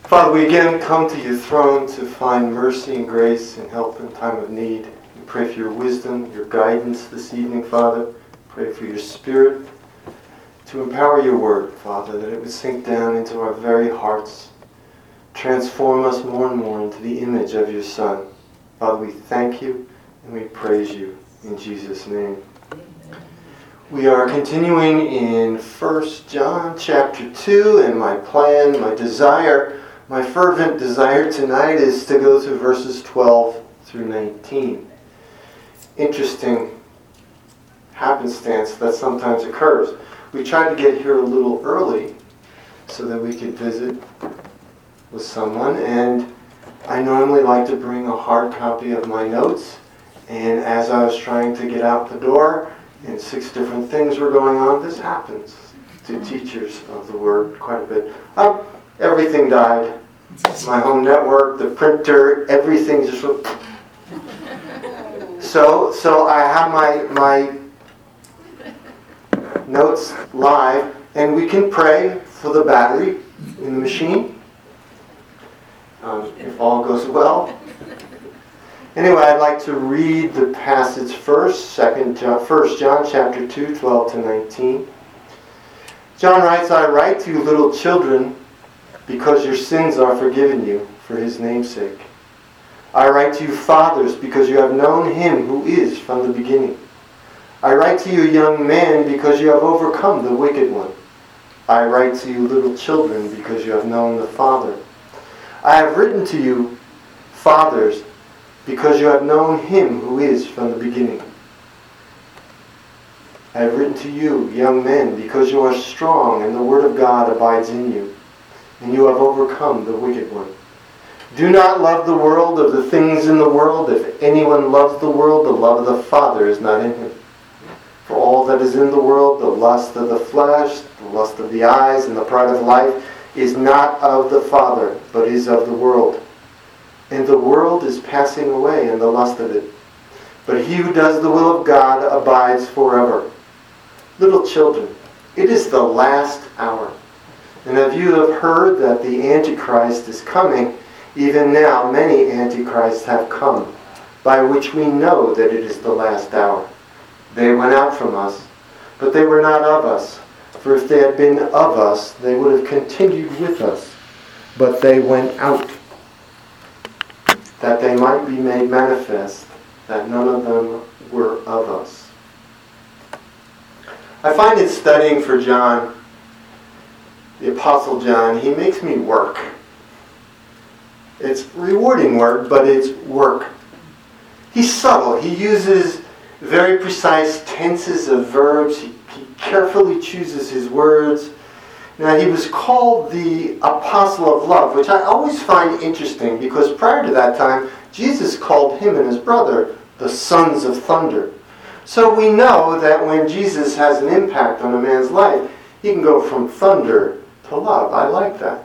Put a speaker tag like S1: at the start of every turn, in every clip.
S1: Father, we again come to your throne to find mercy and grace and help in time of need. We pray for your wisdom, your guidance this evening, Father. Pray for your Spirit to empower your word, Father, that it would sink down into our very hearts, transform us more and more into the image of your Son. Father, we thank you and we praise you in Jesus' name. We are continuing in 1 John chapter 2, and my fervent desire tonight is to go through verses 12 through 19. Interesting happenstance that sometimes occurs. We tried to get here a little early so that we could visit with someone, and I normally like to bring a hard copy of my notes, and as I was trying to get out the door and 6 different things were going on, this happens to teachers of the word quite a bit. Everything died. My home network, the printer, everything just went. So I have my notes live, and we can pray for the battery in the machine if all goes well. Anyway, I'd like to read the passage first, 1 John chapter 2, 12 to 19. John writes, I write to you, little children, because your sins are forgiven you for his name's sake. I write to you, fathers, because you have known him who is from the beginning. I write to you, young men, because you have overcome the wicked one. I write to you, little children, because you have known the Father. I have written to you, fathers, because you have known him who is from the beginning. I have written to you, young men, because you are strong and the word of God abides in you, and you have overcome the wicked one. Do not love the world or the things in the world. If anyone loves the world, the love of the Father is not in him. For all that is in the world, the lust of the flesh, the lust of the eyes, and the pride of life, is not of the Father, but is of the world. And the world is passing away and the lust of it. But he who does the will of God abides forever. Little children, it is the last hour. And if you have heard that the Antichrist is coming, even now many Antichrists have come, by which we know that it is the last hour. They went out from us, but they were not of us. For if they had been of us, they would have continued with us. But they went out, that they might be made manifest, that none of them were of us. I find it studying for John, the Apostle John, he makes me work. It's rewarding work, but it's work. He's subtle. He uses very precise tenses of verbs. He carefully chooses his words. Now, he was called the Apostle of Love, which I always find interesting because prior to that time, Jesus called him and his brother the Sons of Thunder. So we know that when Jesus has an impact on a man's life, he can go from thunder to love. I like that.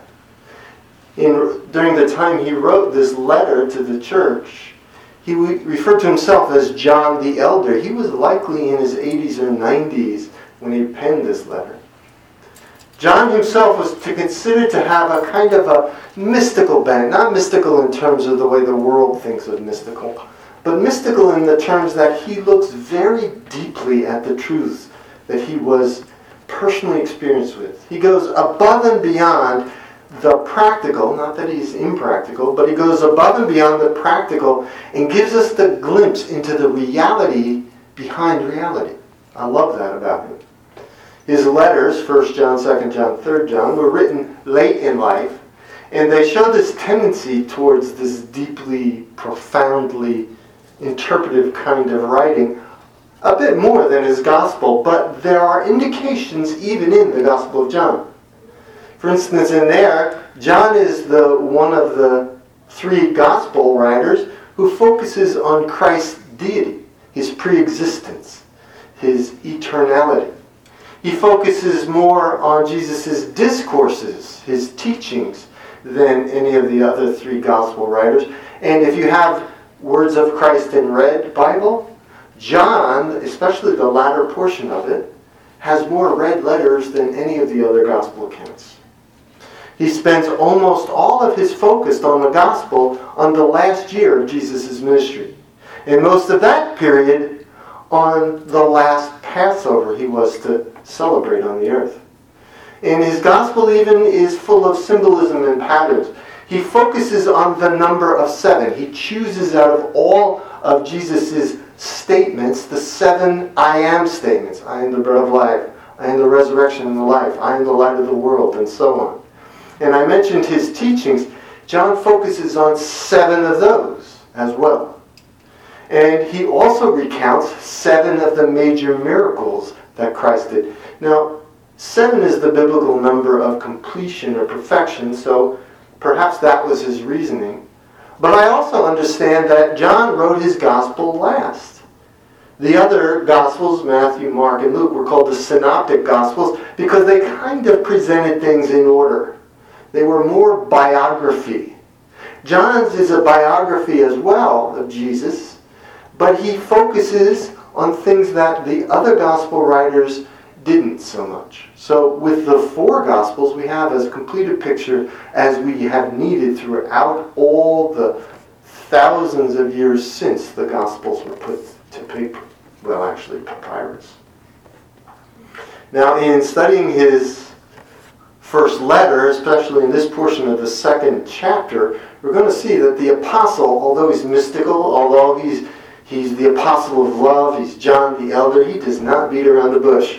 S1: During the time he wrote this letter to the church, he referred to himself as John the Elder. He was likely in his 80s or 90s when he penned this letter. John himself was considered to have a kind of a mystical bent, not mystical in terms of the way the world thinks of mystical, but mystical in the terms that he looks very deeply at the truths that he was personally experienced with. He goes above and beyond the practical, not that he's impractical, but he goes above and beyond the practical and gives us the glimpse into the reality behind reality. I love that about him. His letters, 1 John, 2 John, 3 John, were written late in life, and they show this tendency towards this deeply, profoundly interpretive kind of writing, a bit more than his gospel, but there are indications even in the Gospel of John. For instance, in there, John is one of the 3 gospel writers who focuses on Christ's deity, his pre-existence, his eternality. He focuses more on Jesus' discourses, his teachings, than any of the other 3 gospel writers. And if you have Words of Christ in Red Bible, John, especially the latter portion of it, has more red letters than any of the other gospel accounts. He spends almost all of his focus on the gospel on the last year of Jesus' ministry. And most of that period on the last Passover he was to celebrate on the earth. And his gospel even is full of symbolism and patterns. He focuses on the number of 7. He chooses out of all of Jesus' statements the 7 I am statements. I am the bread of life. I am the resurrection and the life. I am the light of the world, and so on. And I mentioned his teachings. John focuses on 7 of those as well. And he also recounts 7 of the major miracles that Christ did. Now, 7 is the biblical number of completion or perfection, so perhaps that was his reasoning. But I also understand that John wrote his gospel last. The other gospels, Matthew, Mark, and Luke, were called the synoptic gospels because they kind of presented things in order. They were more biography. John's is a biography as well of Jesus, but he focuses on things that the other gospel writers didn't so much. So with the 4 Gospels, we have as complete a picture as we have needed throughout all the thousands of years since the Gospels were put to paper. Well, actually, papyrus. Now, in studying his first letter, especially in this portion of the 2nd chapter, we're going to see that the apostle, although he's mystical, although he's the apostle of love, he's John the Elder, he does not beat around the bush.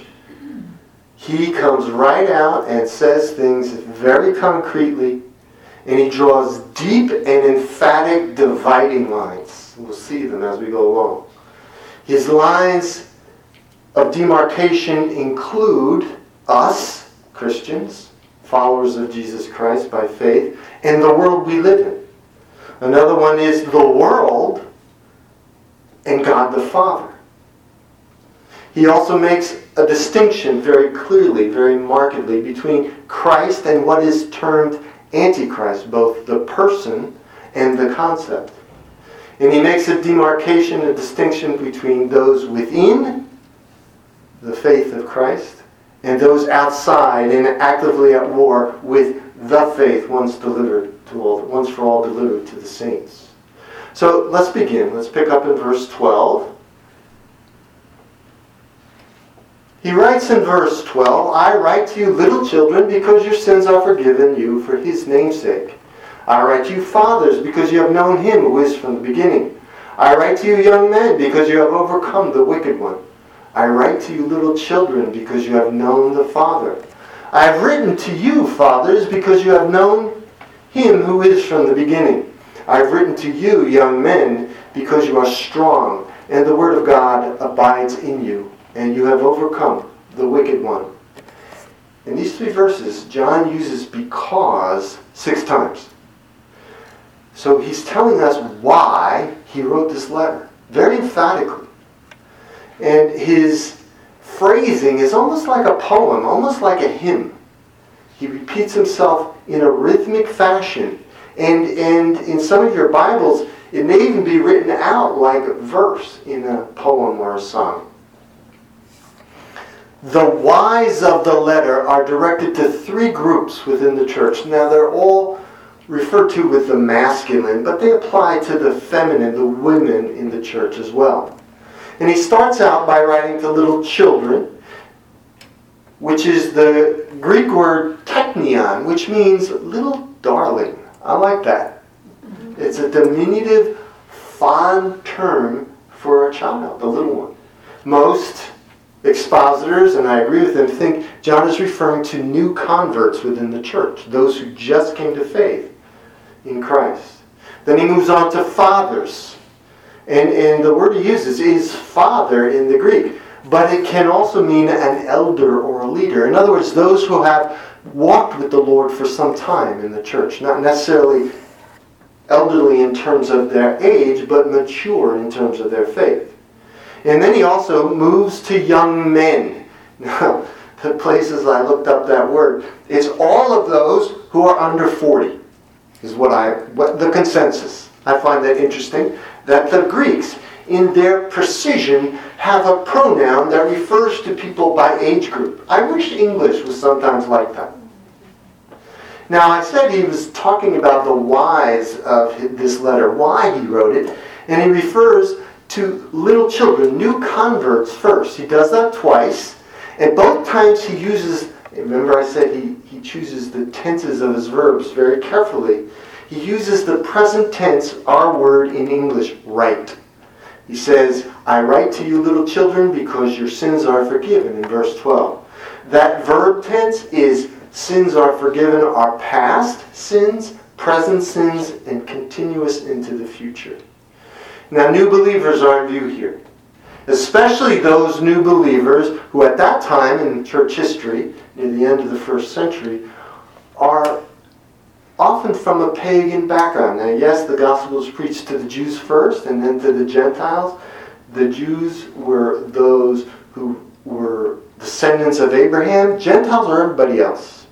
S1: He comes right out and says things very concretely, and he draws deep and emphatic dividing lines. We'll see them as we go along. His lines of demarcation include us, Christians, followers of Jesus Christ by faith, and the world we live in. Another one is the world and God the Father. He also makes a distinction very clearly, very markedly, between Christ and what is termed Antichrist, both the person and the concept. And he makes a demarcation, a distinction between those within the faith of Christ and those outside and actively at war with the faith once for all delivered to the saints. So let's begin. Let's pick up in verse 12. He writes in verse 12, I write to you, little children, because your sins are forgiven you for his name's sake. I write to you, fathers, because you have known him who is from the beginning. I write to you, young men, because you have overcome the wicked one. I write to you, little children, because you have known the Father. I have written to you, fathers, because you have known him who is from the beginning. I have written to you, young men, because you are strong, and the word of God abides in you, and you have overcome the wicked one. In these 3 verses, John uses because 6 times. So he's telling us why he wrote this letter, very emphatically. And his phrasing is almost like a poem, almost like a hymn. He repeats himself in a rhythmic fashion. And in some of your Bibles, it may even be written out like a verse in a poem or a song. The whys of the letter are directed to 3 groups within the church. Now, they're all referred to with the masculine, but they apply to the feminine, the women in the church as well. And he starts out by writing to little children, which is the Greek word teknion, which means little darling. I like that. It's a diminutive, fond term for a child, the little one. Most expositors, and I agree with them, think John is referring to new converts within the church, those who just came to faith in Christ. Then he moves on to fathers. And the word he uses is father in the Greek, but it can also mean an elder or a leader. In other words, those who have walked with the Lord for some time in the church, not necessarily elderly in terms of their age, but mature in terms of their faith. And then he also moves to young men. Now, the places I looked up that word, it's all of those who are under 40, is what the consensus. I find that interesting, that the Greeks, in their precision, have a pronoun that refers to people by age group. I wish English was sometimes like that. Now, I said he was talking about the whys of this letter, why he wrote it, and he refers to little children, new converts first. He does that twice, and both times he uses, remember I said he chooses the tenses of his verbs very carefully. He uses the present tense, our word in English, write. He says, I write to you little children because your sins are forgiven, in verse 12. That verb tense is sins are forgiven are past sins, present sins, and continuous into the future. Now, new believers are in view here. Especially those new believers who at that time in church history, near the end of the first century, are often from a pagan background. Now, yes, the gospel was preached to the Jews first and then to the Gentiles. The Jews were those who were descendants of Abraham. Gentiles are everybody else.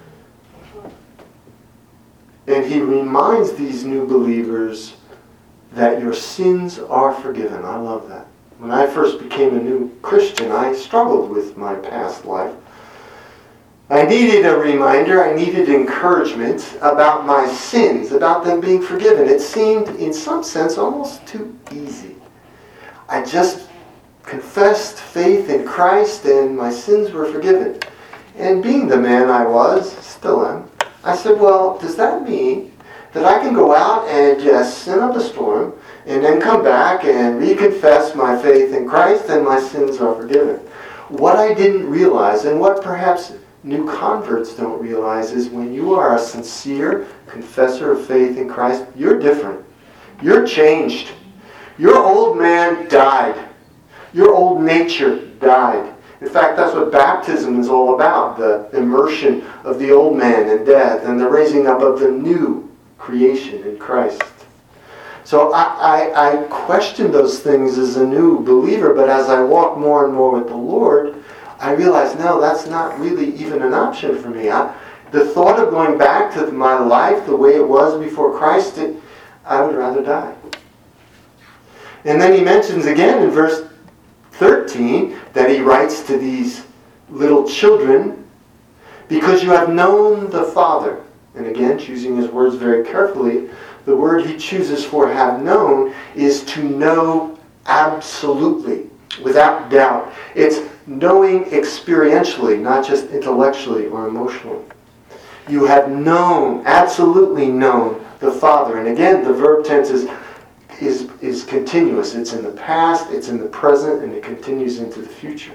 S1: And he reminds these new believers that your sins are forgiven. I love that. When I first became a new Christian, I struggled with my past life. I needed a reminder, I needed encouragement about my sins, about them being forgiven. It seemed, in some sense, almost too easy. I just confessed faith in Christ and my sins were forgiven. And being the man I was, still am, I said, well, does that mean that I can go out and just sin up a storm and then come back and reconfess my faith in Christ and my sins are forgiven? What I didn't realize, and what perhaps new converts don't realize, is when you are a sincere confessor of faith in Christ, you're different. You're changed. Your old man died. Your old nature died. In fact, that's what baptism is all about, the immersion of the old man in death and the raising up of the new creation in Christ. So I questioned those things as a new believer, but as I walk more and more with the Lord, I realized, no, that's not really even an option for me. The thought of going back to my life the way it was before Christ, I would rather die. And then he mentions again in verse 13 that he writes to these little children, because you have known the Father. And again, choosing his words very carefully, the word he chooses for have known is to know absolutely, without doubt. It's knowing experientially, not just intellectually or emotionally. You have known, absolutely known the Father. And again, the verb tense is continuous. It's in the past, it's in the present, and it continues into the future.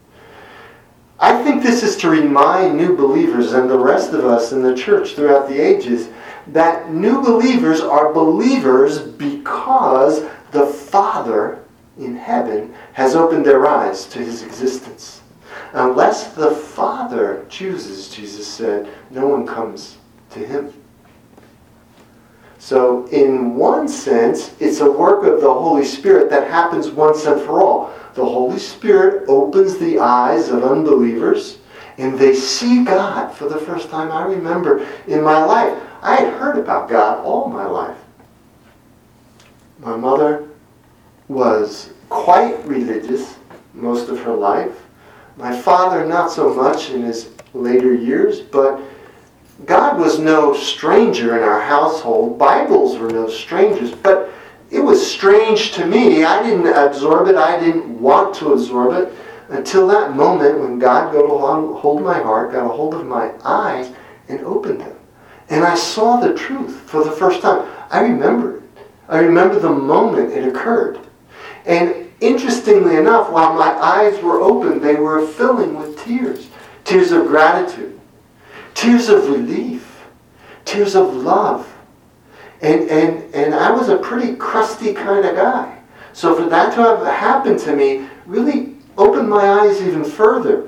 S1: I think this is to remind new believers and the rest of us in the church throughout the ages that new believers are believers because the Father in heaven has opened their eyes to his existence. Unless the Father chooses, Jesus said, no one comes to him. So in one sense, it's a work of the Holy Spirit that happens once and for all. The Holy Spirit opens the eyes of unbelievers and they see God for the first time. I remember in my life, I had heard about God all my life. My mother was quite religious most of her life. My father not so much in his later years, but God was no stranger in our household. Bibles were no strangers, but it was strange to me. I didn't absorb it. I didn't want to absorb it until that moment when God got a hold of my heart, got a hold of my eyes, and opened them. And I saw the truth for the first time. I remember it. I remember the moment it occurred. And interestingly enough, while my eyes were open, they were filling with tears. Tears of gratitude. Tears of relief. Tears of love. And I was a pretty crusty kind of guy. So for that to have happened to me really opened my eyes even further.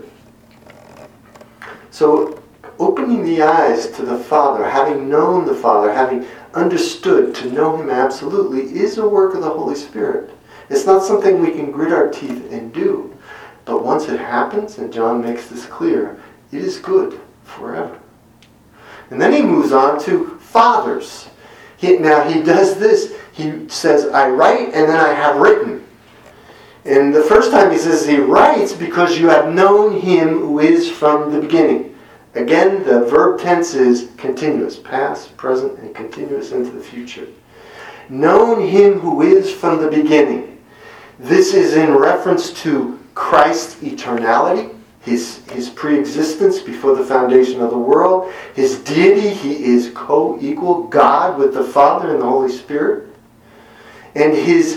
S1: So opening the eyes to the Father, having known the Father, having understood to know him absolutely, is a work of the Holy Spirit. It's not something we can grit our teeth and do. But once it happens, and John makes this clear, it is good forever. And then he moves on to fathers. Now he does this. He says, I write and then I have written. And the first time he says he writes because you have known him who is from the beginning. Again, the verb tense is continuous, past, present, and continuous into the future. Known him who is from the beginning. This is in reference to Christ's eternality, his pre-existence before the foundation of the world, his deity. He is co-equal God with the Father and the Holy Spirit, and his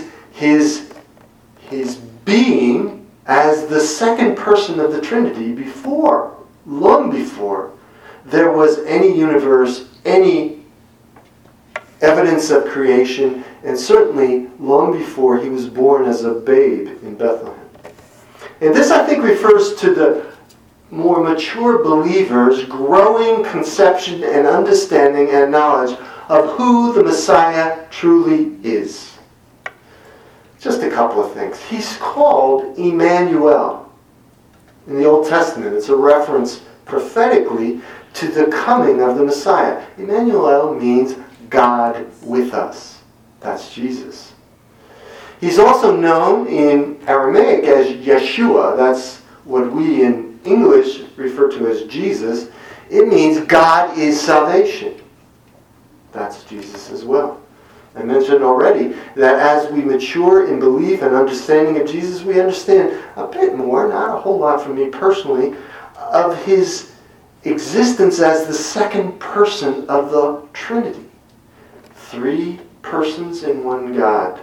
S1: being as the second person of the Trinity long before there was any universe, any evidence of creation, and certainly long before he was born as a babe in Bethlehem. And this, I think, refers to the more mature believers' growing conception and understanding and knowledge of who the Messiah truly is. Just a couple of things. He's called Emmanuel in the Old Testament. It's a reference prophetically to the coming of the Messiah. Emmanuel means God with us. That's Jesus. He's also known in Aramaic as Yeshua. That's what we in English refer to as Jesus. It means God is salvation. That's Jesus as well. I mentioned already that as we mature in belief and understanding of Jesus, we understand a bit more, not a whole lot for me personally, of his existence as the second person of the Trinity. 3 persons in one God.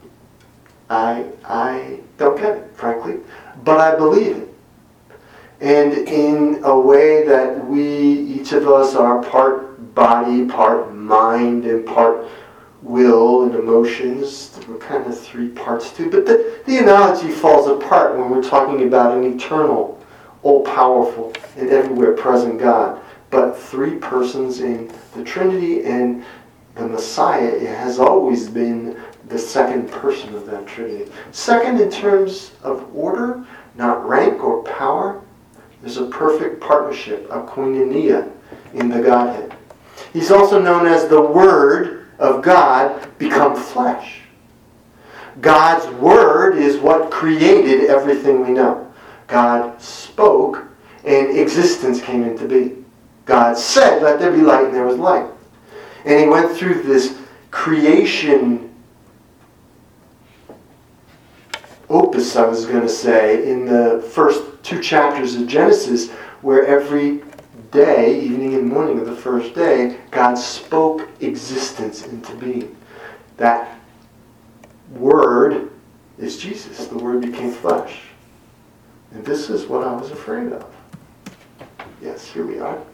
S1: I don't get it, frankly, but I believe it. And in a way that each of us are part body, part mind, and part will and emotions. We're kind of 3 parts too. But the analogy falls apart when we're talking about an eternal, all-powerful, and everywhere present God. But 3 persons in the Trinity, and the Messiah has always been the second person of that Trinity. Second in terms of order, not rank or power. There's a perfect partnership, a koinonia, in the Godhead. He's also known as the Word of God become flesh. God's Word is what created everything we know. God spoke, and existence came into being. God said, "Let there be light," and there was light. And he went through this creation opus, I was going to say, in the first 2 chapters of Genesis, where every day, evening and morning of the first day, God spoke existence into being. That Word is Jesus. The Word became flesh. And this is what I was afraid of. Yes, here we are.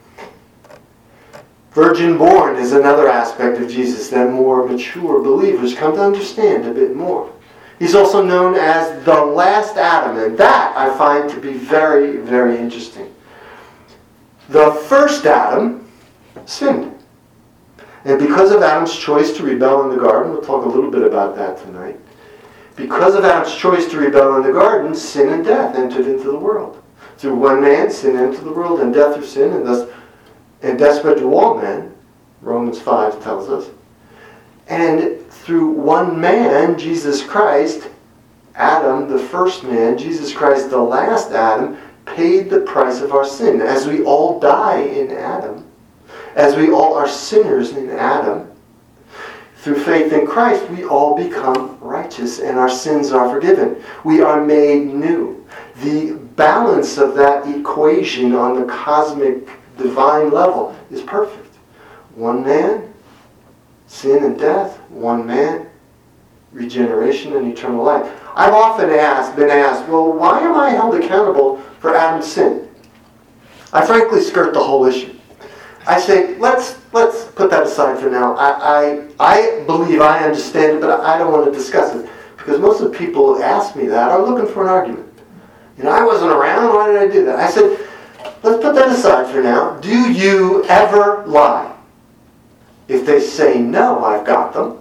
S1: Virgin born is another aspect of Jesus that more mature believers come to understand a bit more. He's also known as the last Adam, and that I find to be very, very interesting. The first Adam sinned. And because of Adam's choice to rebel in the garden, we'll talk a little bit about that tonight. Because of Adam's choice to rebel in the garden, sin and death entered into the world. Through one man, sin entered the world, and death through sin, and death spread to all men, Romans 5 tells us. And through one man, Jesus Christ, Adam, the first man, Jesus Christ, the last Adam, paid the price of our sin. As we all die in Adam, as we all are sinners in Adam, through faith in Christ, we all become righteous and our sins are forgiven. We are made new. The balance of that equation on the cosmic divine level is perfect. One man, sin and death. One man, regeneration and eternal life. I've often been asked, well, why am I held accountable for Adam's sin? I frankly skirt the whole issue. I say, let's put that aside for now. I believe I understand it, but I don't want to discuss it. Because most of the people who ask me that are looking for an argument. I wasn't around, why did I do that? I said, let's put that aside for now. Do you ever lie? If they say no, I've got them.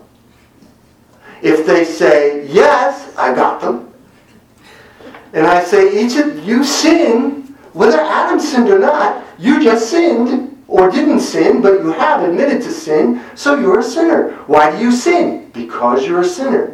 S1: If they say yes, I got them. And I say, each of you sin, whether Adam sinned or not, you just sinned or didn't sin, but you have admitted to sin, so you're a sinner. Why do you sin? Because you're a sinner.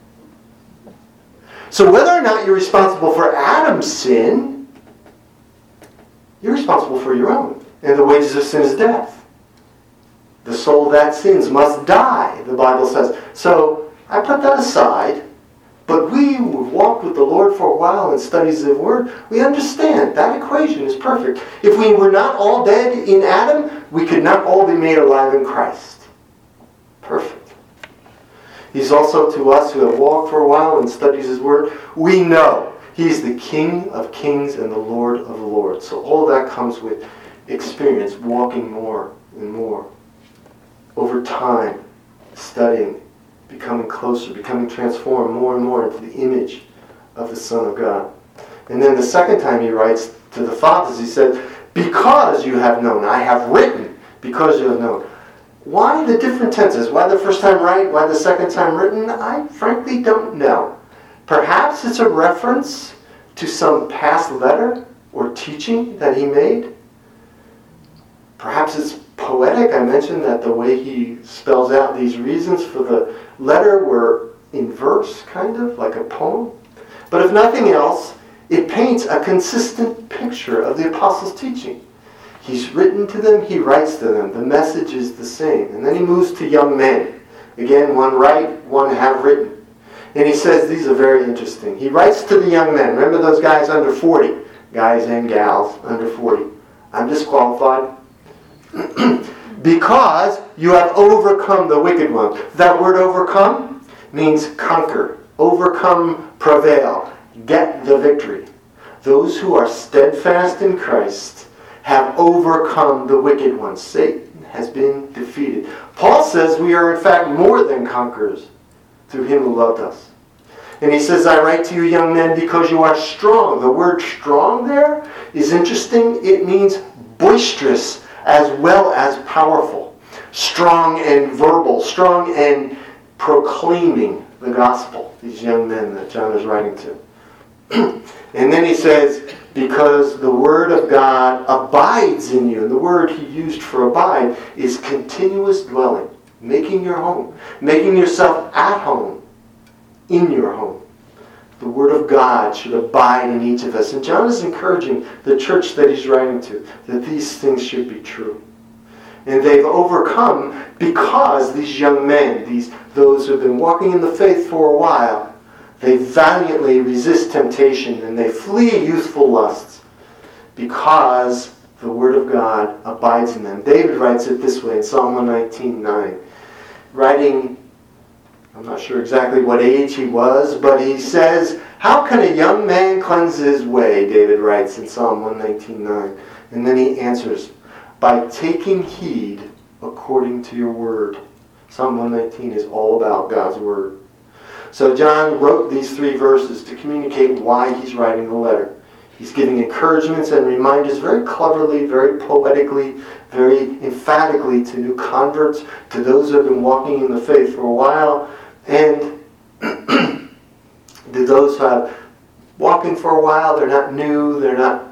S1: So whether or not you're responsible for Adam's sin, you're responsible for your own. And the wages of sin is death. The soul that sins must die, the Bible says. So I put that aside. But we who have walked with the Lord for a while and studies the Word, we understand that equation is perfect. If we were not all dead in Adam, we could not all be made alive in Christ. Perfect. He's also to us who have walked for a while and studies His Word, we know He's the King of kings and the Lord of lords. So all that comes with experience, walking more and more. Over time, studying, becoming closer, becoming transformed more and more into the image of the Son of God. And then the second time he writes to the fathers, he said, because you have known, I have written, because you have known. Why the different tenses? Why the first time write? Why the second time written? I frankly don't know. Perhaps it's a reference to some past letter or teaching that he made. Perhaps it's poetic. I mentioned that the way he spells out these reasons for the letter were in verse, kind of, like a poem. But if nothing else, it paints a consistent picture of the apostles' teaching. He's written to them, he writes to them. The message is the same. And then he moves to young men. Again, one write, one have written. And he says these are very interesting. He writes to the young men. Remember those guys under 40? Guys and gals under 40. I'm disqualified. Because you have overcome the wicked one. That word overcome means conquer, overcome, prevail, get the victory. Those who are steadfast in Christ have overcome the wicked one. Satan has been defeated. Paul says we are in fact more than conquerors through him who loved us. And he says, I write to you young men because you are strong. The word strong there is interesting. It means boisterous as well as powerful, strong and verbal, strong and proclaiming the gospel, these young men that John is writing to. And then he says, because the word of God abides in you. And the word he used for abide is continuous dwelling, making your home, making yourself at home, in your home. The word of God should abide in each of us. And John is encouraging the church that he's writing to that these things should be true. And they've overcome because these young men, those who have been walking in the faith for a while, they valiantly resist temptation and they flee youthful lusts because the word of God abides in them. David writes it this way in Psalm 119:9, writing, I'm not sure exactly what age he was, but he says, how can a young man cleanse his way? David writes in Psalm 119:9. And then he answers, by taking heed according to your word. Psalm 119 is all about God's word. So John wrote these 3 verses to communicate why he's writing the letter. He's giving encouragements and reminders very cleverly, very poetically, very emphatically to new converts, to those who have been walking in the faith for a while, and to those who have walking for a while. They're not new, they're not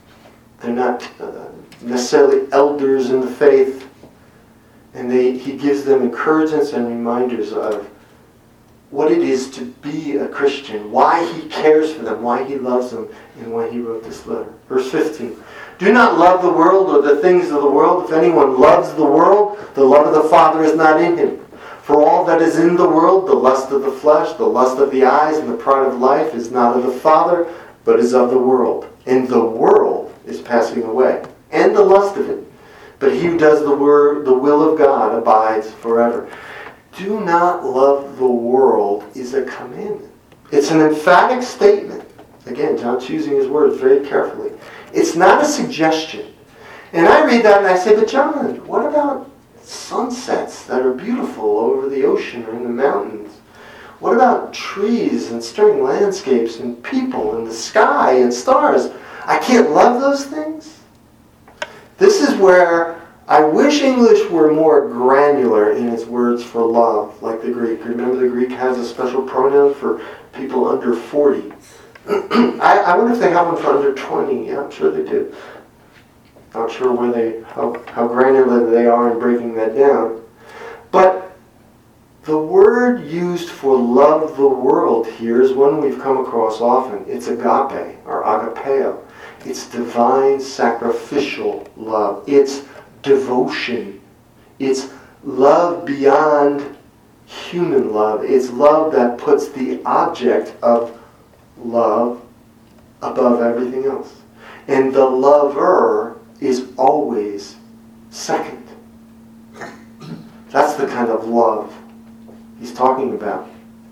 S1: necessarily elders in the faith, and he gives them encouragements and reminders of what it is to be a Christian, why he cares for them, why he loves them, and why he wrote this letter. Verse 15. Do not love the world or the things of the world. If anyone loves the world, the love of the Father is not in him. For all that is in the world, the lust of the flesh, the lust of the eyes, and the pride of life is not of the Father, but is of the world. And the world is passing away, and the lust of it. But he who does the will of God abides forever. Do not love the world is a commandment. It's an emphatic statement. Again, John choosing his words very carefully. It's not a suggestion. And I read that and I say, but John, what about sunsets that are beautiful over the ocean or in the mountains? What about trees and stirring landscapes and people and the sky and stars? I can't love those things? This is where I wish English were more granular in its words for love, like the Greek. Remember the Greek has a special pronoun for people under 40. I wonder if they have one for under 20. Yeah, I'm sure they do. Not sure how granular they are in breaking that down. But the word used for love the world here is one we've come across often. It's agape, or agapeo. It's divine sacrificial love. It's devotion. It's love beyond human love. It's love that puts the object of love above everything else. And the lover is always second. That's the kind of love he's talking about.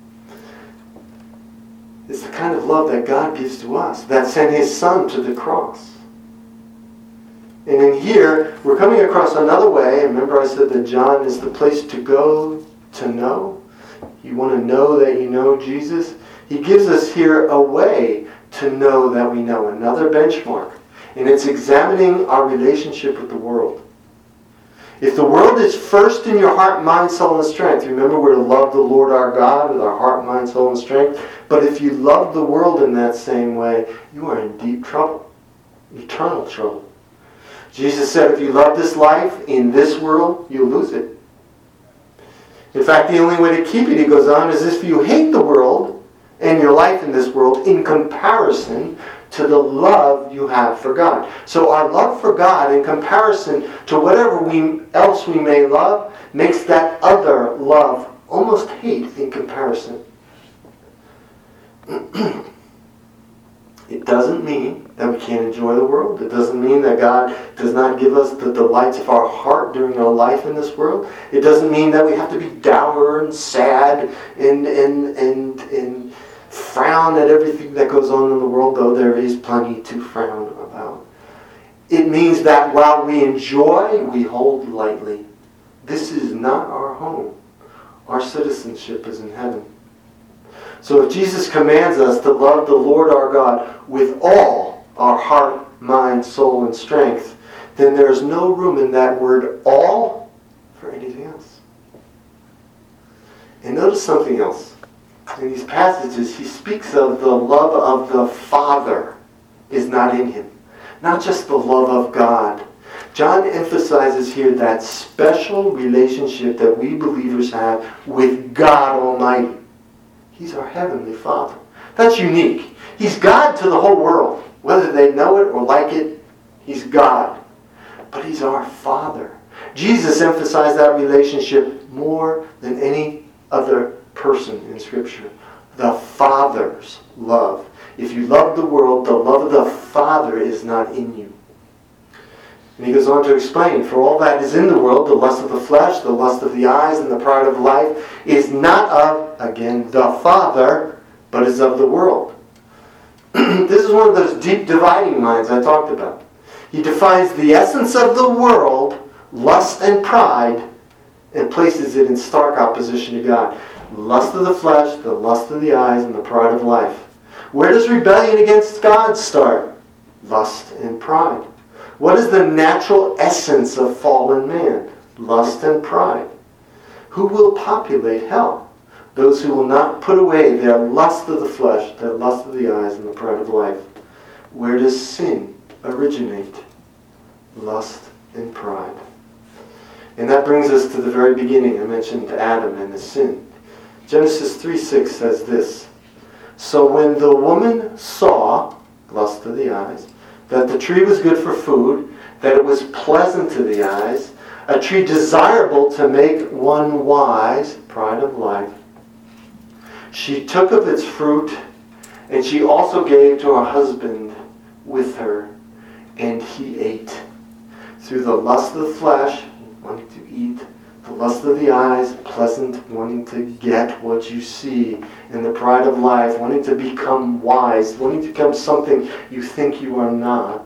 S1: It's the kind of love that God gives to us, that sent his Son to the cross. And in here, we're coming across another way. Remember I said that John is the place to go to know? You want to know that you know Jesus? He gives us here a way to know that we know, another benchmark. And it's examining our relationship with the world. If the world is first in your heart, mind, soul, and strength, remember we're to love the Lord our God with our heart, mind, soul, and strength. But if you love the world in that same way, you are in deep trouble. Eternal trouble. Jesus said, if you love this life in this world, you'll lose it. In fact, the only way to keep it, he goes on, is if you hate the world and your life in this world in comparison to the love you have for God. So our love for God in comparison to whatever else we may love makes that other love almost hate in comparison. It doesn't mean that we can't enjoy the world. It doesn't mean that God does not give us the delights of our heart during our life in this world. It doesn't mean that we have to be dour and sad and frown at everything that goes on in the world, though there is plenty to frown about. It means that while we enjoy, we hold lightly. This is not our home. Our citizenship is in heaven. So if Jesus commands us to love the Lord our God with all our heart, mind, soul, and strength, then there is no room in that word all for anything else. And notice something else. In these passages, he speaks of the love of the Father is not in him. Not just the love of God. John emphasizes here that special relationship that we believers have with God Almighty. He's our Heavenly Father. That's unique. He's God to the whole world. Whether they know it or like it, He's God. But He's our Father. Jesus emphasized that relationship more than any other person in Scripture. The Father's love. If you love the world, the love of the Father is not in you. And he goes on to explain, for all that is in the world, the lust of the flesh, the lust of the eyes, and the pride of life, is not of, again, the Father, but is of the world. This is one of those deep dividing lines I talked about. He defines the essence of the world, lust and pride, and places it in stark opposition to God. Lust of the flesh, the lust of the eyes, and the pride of life. Where does rebellion against God start? Lust and pride. What is the natural essence of fallen man? Lust and pride. Who will populate hell? Those who will not put away their lust of the flesh, their lust of the eyes, and the pride of life. Where does sin originate? Lust and pride. And that brings us to the very beginning. I mentioned Adam and his sin. Genesis 3:6 says this. So when the woman saw, lust of the eyes, that the tree was good for food, that it was pleasant to the eyes, a tree desirable to make one wise, pride of life, she took of its fruit, and she also gave to her husband with her, and he ate. Through the lust of the flesh, wanting to eat, the lust of the eyes, pleasant, wanting to get what you see, and the pride of life, wanting to become wise, wanting to become something you think you are not.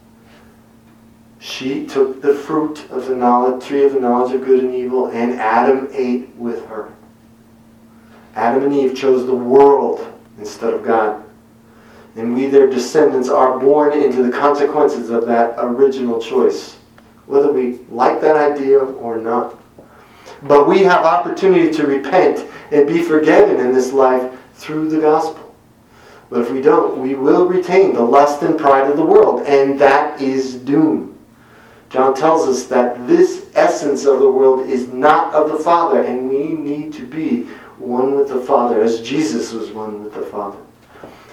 S1: She took the fruit of the tree of the knowledge of good and evil, and Adam ate with her. Adam and Eve chose the world instead of God. And we, their descendants, are born into the consequences of that original choice, whether we like that idea or not. But we have opportunity to repent and be forgiven in this life through the gospel. But if we don't, we will retain the lust and pride of the world, and that is doom. John tells us that this essence of the world is not of the Father, and we need to be one with the Father, as Jesus was one with the Father.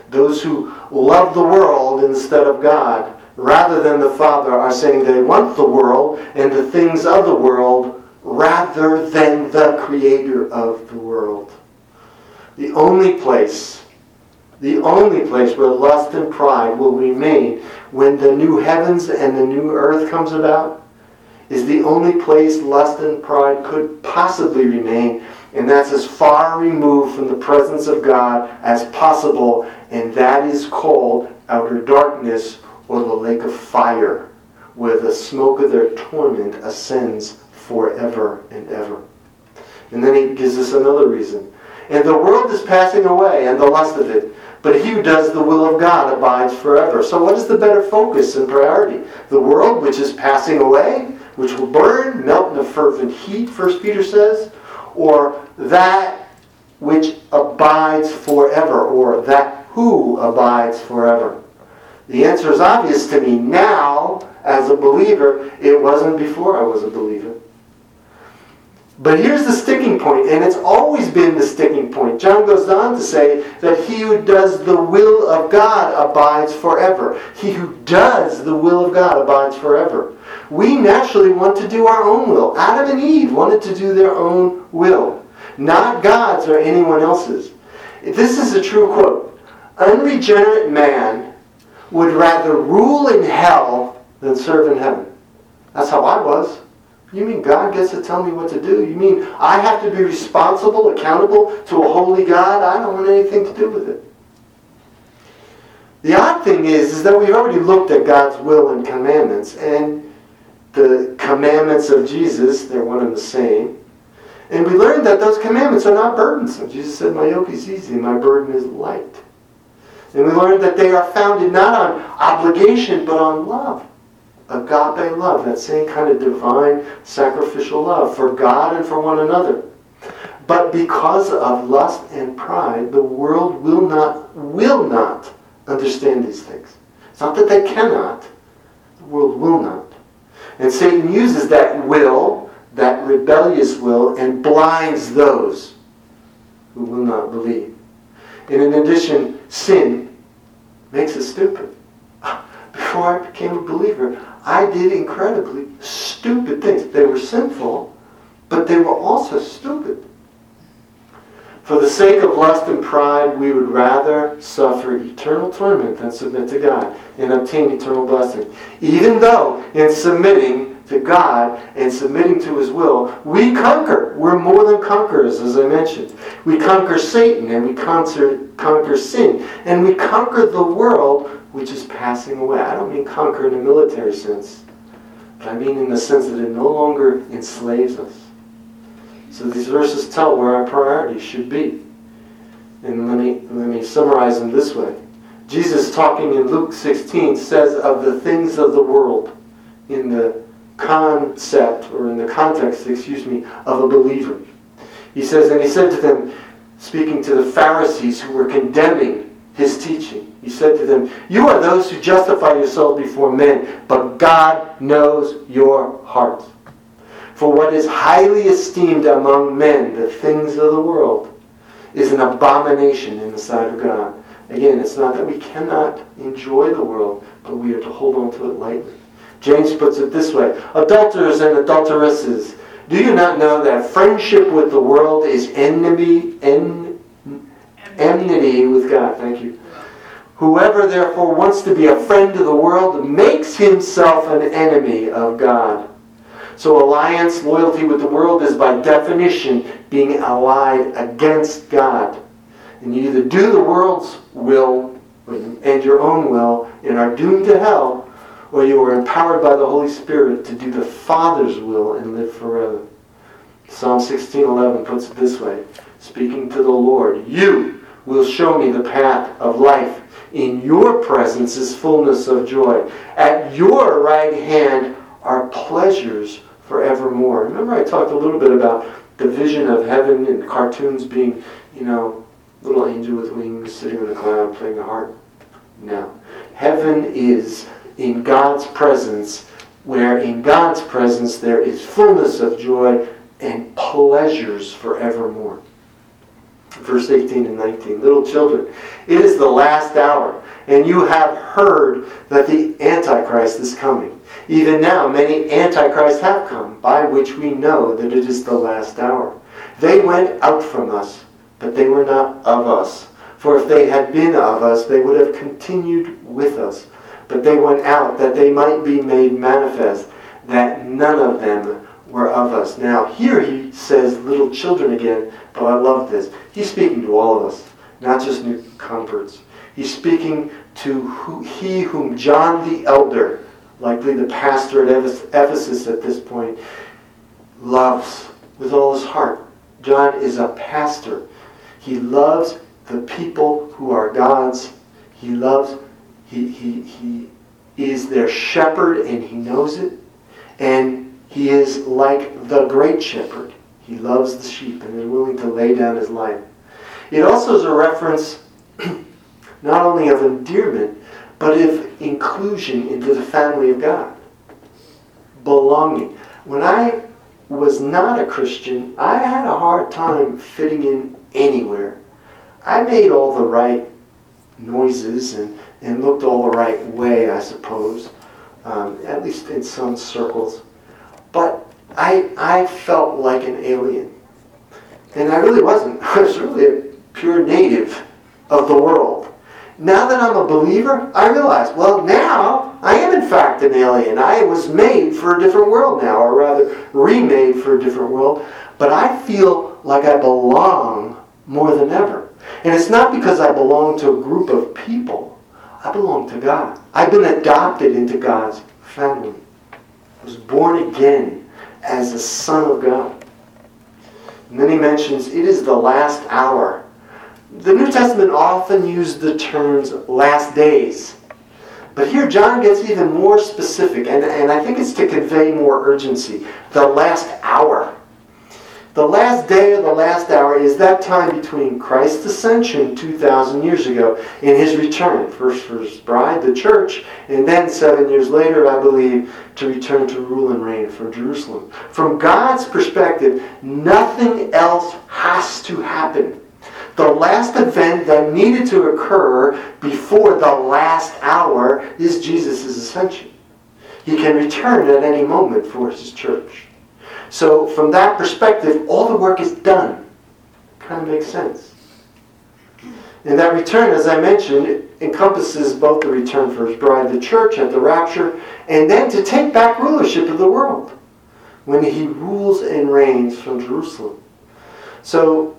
S1: those who love the world instead of God, rather than the Father, are saying they want the world and the things of the world rather than the Creator of the world. The only place where lust and pride will remain when the new heavens and the new earth comes about is the only place lust and pride could possibly remain, and that's as far removed from the presence of God as possible, and that is called outer darkness, or the lake of fire, where the smoke of their torment ascends forever and ever. And then he gives us another reason. And the world is passing away, and the lust of it, but he who does the will of God abides forever. So what is the better focus and priority? The world, which is passing away, which will burn, melt in a fervent heat, 1 Peter says, or that which abides forever, or that who abides forever? The answer is obvious to me now as a believer. It wasn't before I was a believer. But here's the sticking point, and it's always been the sticking point. John goes on to say that he who does the will of God abides forever. He who does the will of God abides forever. We naturally want to do our own will. Adam and Eve wanted to do their own will, not God's or anyone else's. This is a true quote. Unregenerate man would rather rule in hell than serve in heaven. That's how I was. You mean God gets to tell me what to do? You mean I have to be responsible, accountable to a holy God? I don't want anything to do with it. The odd thing is that we've already looked at God's will and commandments, and the commandments of Jesus, they're one and the same. And we learned that those commandments are not burdensome. Jesus said, my yoke is easy and my burden is light. And we learned that they are founded not on obligation, but on love. Agape love, that same kind of divine sacrificial love for God and for one another. But because of lust and pride, the world will not understand these things. It's not that they cannot, the world will not. And Satan uses that will, that rebellious will, and blinds those who will not believe. And in addition, sin makes us stupid. Before I became a believer, I did incredibly stupid things. They were sinful, but they were also stupid. For the sake of lust and pride, we would rather suffer eternal torment than submit to God and obtain eternal blessing. Even though in submitting to God and submitting to His will, we conquer. We're more than conquerors, as I mentioned. We conquer Satan, and we conquer sin, and we conquer the world which is passing away. I don't mean conquer in a military sense, but I mean in the sense that it no longer enslaves us. So these verses tell where our priorities should be. And let me summarize them this way. Jesus, talking in Luke 16, says of the things of the world in the concept, or in the context, of a believer. He says, and he said to them, speaking to the Pharisees who were condemning his teaching, he said to them, you are those who justify yourselves before men, but God knows your hearts. For what is highly esteemed among men, the things of the world, is an abomination in the sight of God. Again, it's not that we cannot enjoy the world, but we are to hold on to it lightly. James puts it this way, adulterers and adulteresses, do you not know that friendship with the world is enmity with God? Thank you. Whoever therefore wants to be a friend of the world makes himself an enemy of God. So alliance, loyalty with the world is by definition being allied against God. And you either do the world's will and your own will and are doomed to hell, or you are empowered by the Holy Spirit to do the Father's will and live forever. Psalm 16:11 puts it this way, speaking to the Lord, you will show me the path of life. In your presence is fullness of joy. At your right hand are pleasures forevermore. Remember I talked a little bit about the vision of heaven in cartoons being, little angel with wings sitting on a cloud playing a harp? No. Heaven is in God's presence, where in God's presence there is fullness of joy and pleasures forevermore. Verse 18 and 19. Little children, it is the last hour, and you have heard that the Antichrist is coming. Even now many Antichrists have come, by which we know that it is the last hour. They went out from us, but they were not of us. For if they had been of us, they would have continued with us. But they went out, that they might be made manifest, that none of them were of us. Now, here he says little children again, but I love this. He's speaking to all of us, not just new converts. He's speaking to he whom John the Elder, likely the pastor at Ephesus at this point, loves with all his heart. John is a pastor. He loves the people who are God's. He is their shepherd, and he knows it. And he is like the great shepherd. He loves the sheep and is willing to lay down his life. It also is a reference not only of endearment, but of inclusion into the family of God. Belonging. When I was not a Christian, I had a hard time fitting in anywhere. I made all the right noises and looked all the right way, I suppose, at least in some circles. But I felt like an alien. And I really wasn't. I was really a pure native of the world. Now that I'm a believer, I realize, well, now I am in fact an alien. I was made for a different world now, or rather remade for a different world. But I feel like I belong more than ever. And it's not because I belong to a group of people. I belong to God. I've been adopted into God's family. I was born again as a son of God. And then he mentions, it is the last hour. The New Testament often used the terms last days. But here John gets even more specific, and I think it's to convey more urgency. The last hour. The last day or the last hour is that time between Christ's ascension 2,000 years ago and his return. First for his bride, the church, and then 7 years later, I believe, to return to rule and reign from Jerusalem. From God's perspective, nothing else has to happen. The last event that needed to occur before the last hour is Jesus' ascension. He can return at any moment for his church. So from that perspective, all the work is done. Kind of makes sense. And that return, as I mentioned, encompasses both the return for his bride, the church, at the rapture, and then to take back rulership of the world when he rules and reigns from Jerusalem. So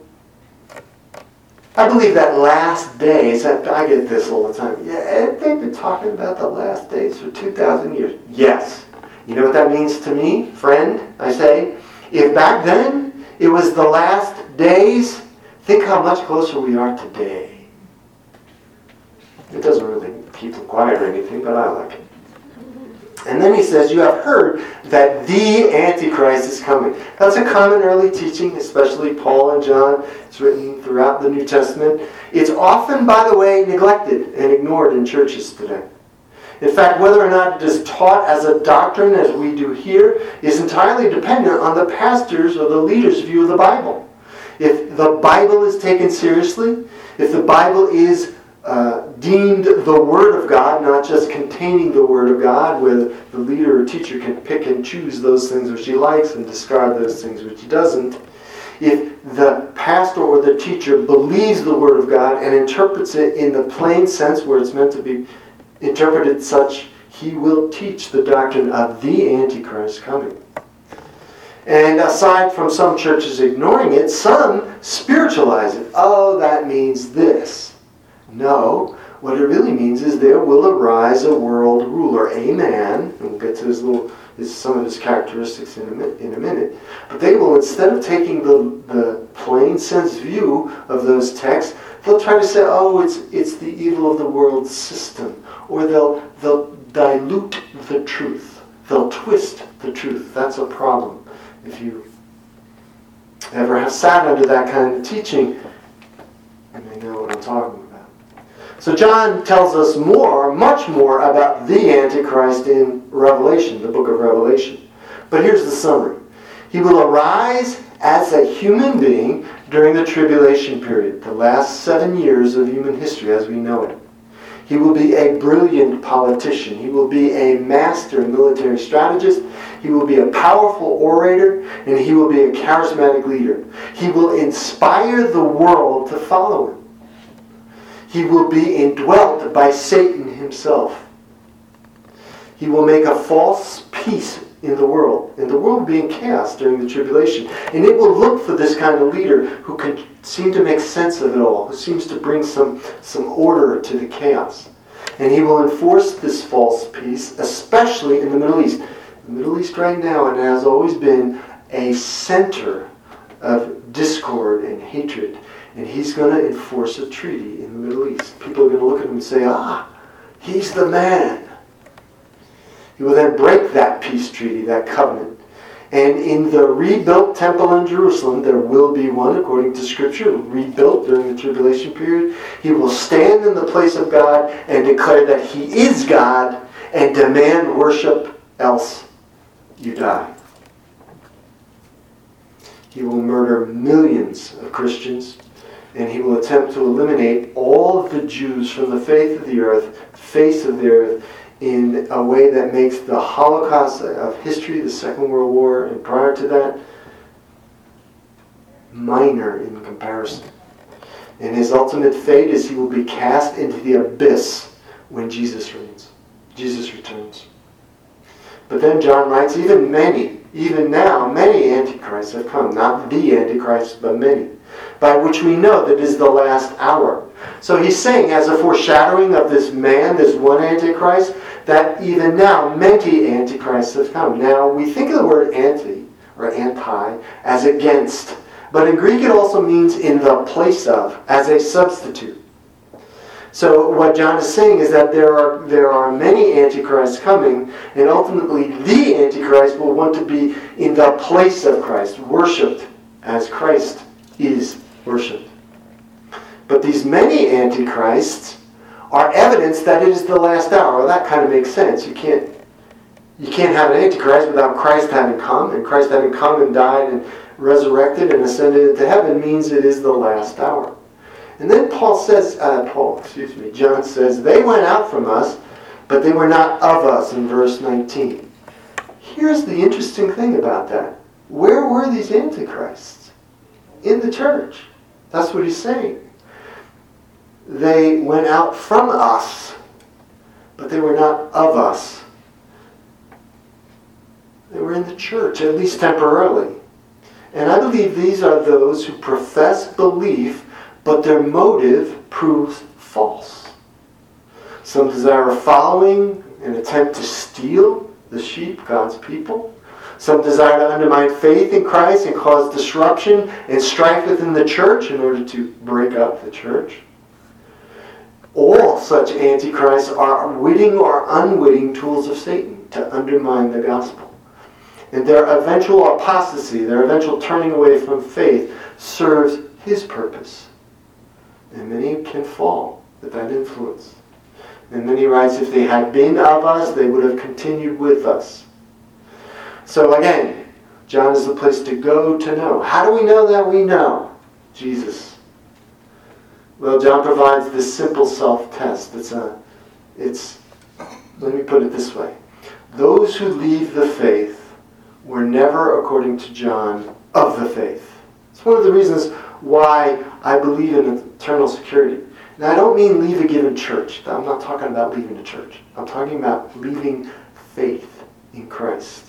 S1: I believe that last days, I get this all the time. Yeah, they've been talking about the last days for 2,000 years. Yes. You know what that means to me, friend? I say, if back then it was the last days, think how much closer we are today. It doesn't really keep them quiet or anything, but I like it. And then he says, you have heard that the Antichrist is coming. That's a common early teaching, especially Paul and John. It's written throughout the New Testament. It's often, by the way, neglected and ignored in churches today. In fact, whether or not it is taught as a doctrine, as we do here, is entirely dependent on the pastor's or the leader's view of the Bible. If the Bible is taken seriously, if the Bible is deemed the Word of God, not just containing the Word of God, where the leader or teacher can pick and choose those things which he likes and discard those things which he doesn't, if the pastor or the teacher believes the Word of God and interprets it in the plain sense where it's meant to be interpreted such, he will teach the doctrine of the Antichrist coming. And aside from some churches ignoring it, some spiritualize it. Oh, that means this. No, what it really means is there will arise a world ruler, a man, and we'll get to some of his characteristics in a minute, but they will, instead of taking the plain sense view of those texts, they'll try to say, oh, it's the evil of the world system, or they'll dilute the truth. They'll twist the truth. That's a problem. If you ever have sat under that kind of teaching, you may know what I'm talking about. So John tells us much more about the Antichrist in Revelation, the book of Revelation. But here's the summary. He will arise as a human being during the tribulation period, the last 7 years of human history as we know it. He will be a brilliant politician. He will be a master military strategist. He will be a powerful orator, and he will be a charismatic leader. He will inspire the world to follow him. He will be indwelt by Satan himself. He will make a false peace in the world, and the world will be in chaos during the tribulation. And it will look for this kind of leader who can seem to make sense of it all, who seems to bring some order to the chaos. And he will enforce this false peace, especially in the Middle East. The Middle East right now, and has always been, a center of discord and hatred. And he's going to enforce a treaty in the Middle East. People are going to look at him and say, he's the man. He will then break that peace treaty, that covenant. And in the rebuilt temple in Jerusalem, there will be one, according to Scripture, rebuilt during the tribulation period. He will stand in the place of God and declare that he is God and demand worship, else you die. He will murder millions of Christians, and he will attempt to eliminate all of the Jews from the face of the earth, in a way that makes the Holocaust of history, the Second World War, and prior to that, minor in comparison. And his ultimate fate is he will be cast into the abyss when Jesus returns. But then John writes, even now, many antichrists have come. Not the antichrist, but many. By which we know that it is the last hour. So he's saying, as a foreshadowing of this man, this one antichrist, that even now many antichrists have come. Now, we think of the word anti, or anti, as against. But in Greek it also means in the place of, as a substitute. So what John is saying is that there are many antichrists coming, and ultimately the antichrist will want to be in the place of Christ, worshipped as Christ is worshipped. But these many antichrists are evidence that it is the last hour. Well, that kind of makes sense. You can't have an antichrist without Christ having come, and Christ having come and died and resurrected and ascended into heaven means it is the last hour. And then John says, they went out from us, but they were not of us, in verse 19. Here's the interesting thing about that. Where were these antichrists? In the church. That's what he's saying. They went out from us, but they were not of us. They were in the church, at least temporarily. And I believe these are those who profess belief, but their motive proves false. Some desire a following and attempt to steal the sheep, God's people. Some desire to undermine faith in Christ and cause disruption and strife within the church in order to break up the church. All such antichrists are witting or unwitting tools of Satan to undermine the gospel. And their eventual apostasy, their eventual turning away from faith, serves his purpose. And many can fall with that influence. And then he writes, if they had been of us, they would have continued with us. So again, John is the place to go to know. How do we know that we know? Jesus. Well, John provides this simple self-test. Let me put it this way. Those who leave the faith were never, according to John, of the faith. It's one of the reasons why I believe in eternal security. Now, I don't mean leave a given church. I'm not talking about leaving the church. I'm talking about leaving faith in Christ.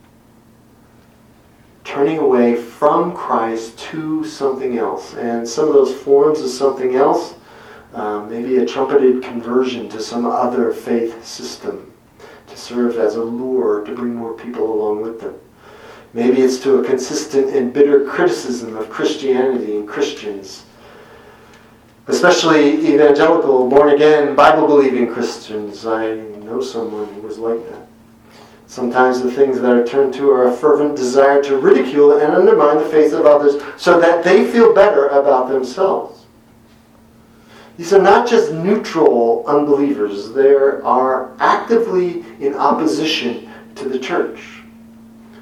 S1: Turning away from Christ to something else. And some of those forms of something else, maybe a trumpeted conversion to some other faith system to serve as a lure to bring more people along with them. Maybe it's to a consistent and bitter criticism of Christianity and Christians, especially evangelical, born-again, Bible-believing Christians. I know someone who was like that. Sometimes the things that are turned to are a fervent desire to ridicule and undermine the faith of others so that they feel better about themselves. These are not just neutral unbelievers. They are actively in opposition to the church, to the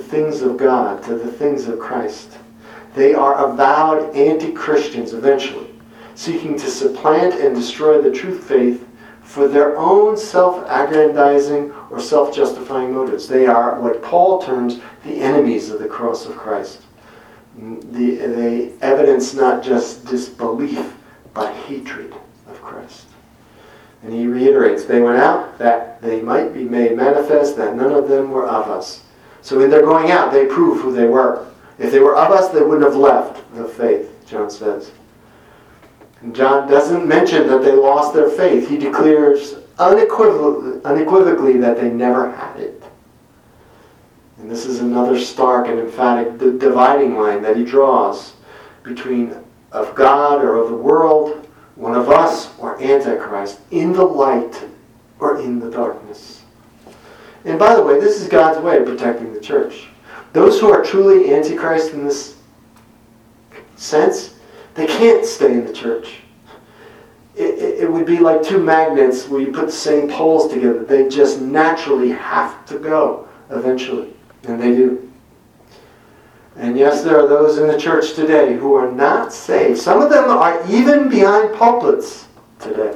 S1: things of God, to the things of Christ. They are avowed anti-Christians eventually, seeking to supplant and destroy the true faith for their own self-aggrandizing or self-justifying motives. They are what Paul terms the enemies of the cross of Christ. They evidence not just disbelief, but hatred of Christ. And he reiterates, they went out that they might be made manifest that none of them were of us. So in their going out, they prove who they were. If they were of us, they wouldn't have left the faith, John says. And John doesn't mention that they lost their faith. He declares unequivocally that they never had it. And this is another stark and emphatic dividing line that he draws between of God or of the world, one of us or Antichrist, in the light or in the darkness. And by the way, this is God's way of protecting the church. Those who are truly Antichrist in this sense, they can't stay in the church. It would be like two magnets where you put the same poles together. They just naturally have to go eventually. And they do. And yes, there are those in the church today who are not saved. Some of them are even behind pulpits today.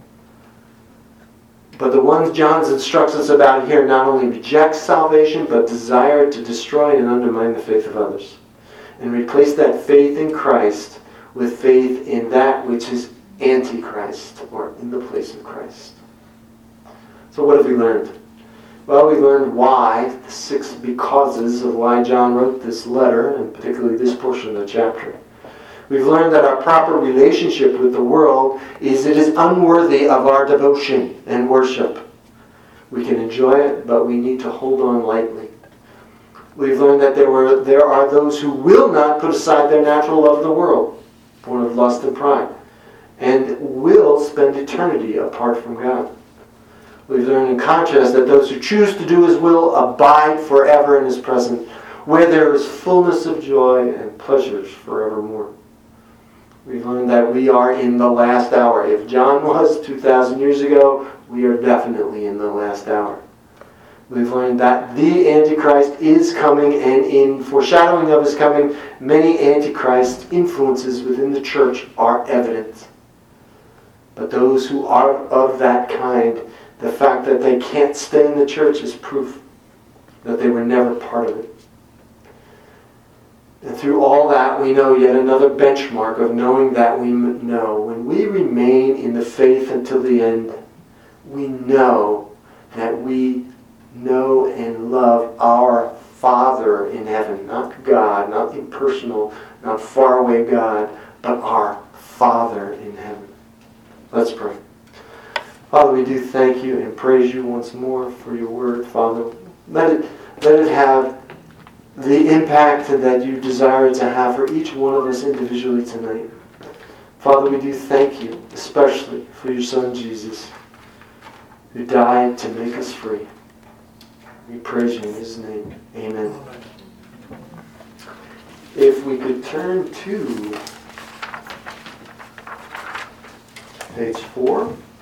S1: But the ones John instructs us about here not only reject salvation, but desire to destroy and undermine the faith of others. And replace that faith in Christ with faith in that which is Antichrist, or in the place of Christ. So what have we learned? Well, we learned why, the 6 becauses of why John wrote this letter, and particularly this portion of the chapter. We've learned that our proper relationship with the world is it is unworthy of our devotion and worship. We can enjoy it, but we need to hold on lightly. We've learned that there are those who will not put aside their natural love of the world, born of lust and pride, and will spend eternity apart from God. We've learned in contrast that those who choose to do His will abide forever in His presence, where there is fullness of joy and pleasures forevermore. We've learned that we are in the last hour. If John was 2,000 years ago, we are definitely in the last hour. We've learned that the Antichrist is coming, and in foreshadowing of His coming, many Antichrist influences within the church are evident. But those who are of that kind, the fact that they can't stay in the church is proof that they were never part of it. And through all that, we know yet another benchmark of knowing that we know. When we remain in the faith until the end, we know that we know and love our Father in heaven. Not God, not impersonal, not faraway God, but our Father in heaven. Let's pray. Father, we do thank you and praise you once more for your word, Father. Let it have the impact that you desire it to have for each one of us individually tonight. Father, we do thank you, especially for your Son Jesus, who died to make us free. We praise you in His name. Amen. If we could turn to page 4.